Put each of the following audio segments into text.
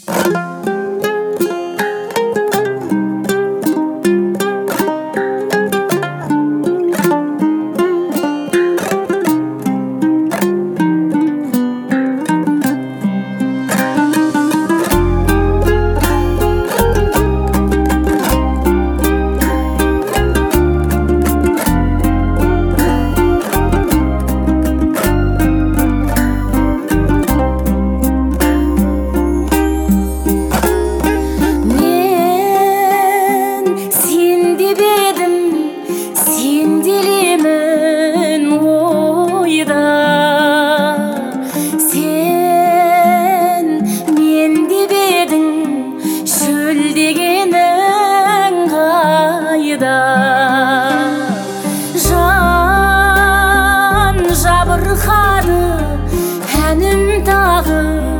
Жан жабырқады әнім дағы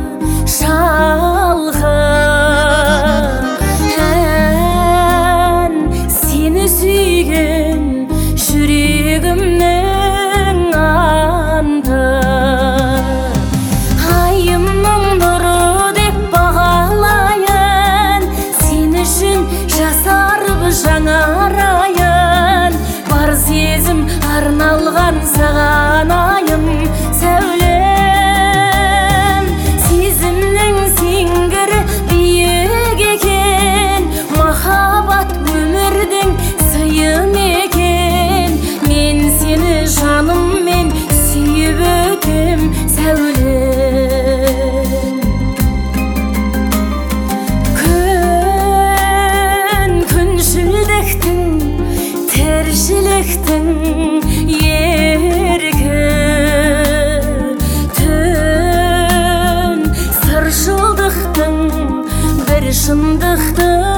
шалғы, ән сені сүйген жүрегімнің анты. Айымның нұры деп бағалайын, сен үшін жасарып жаңарайын. Бар сезім арналған саған айым сәулем. Сезімнің сеңгірі биік екен, махаббат өмірдің сыйы мекен. Мен сені жаныммен сүйіп өтем сәулем. Күншілдіктің тіршіліктің еркі, түн сыршылдықтың бір шындықтың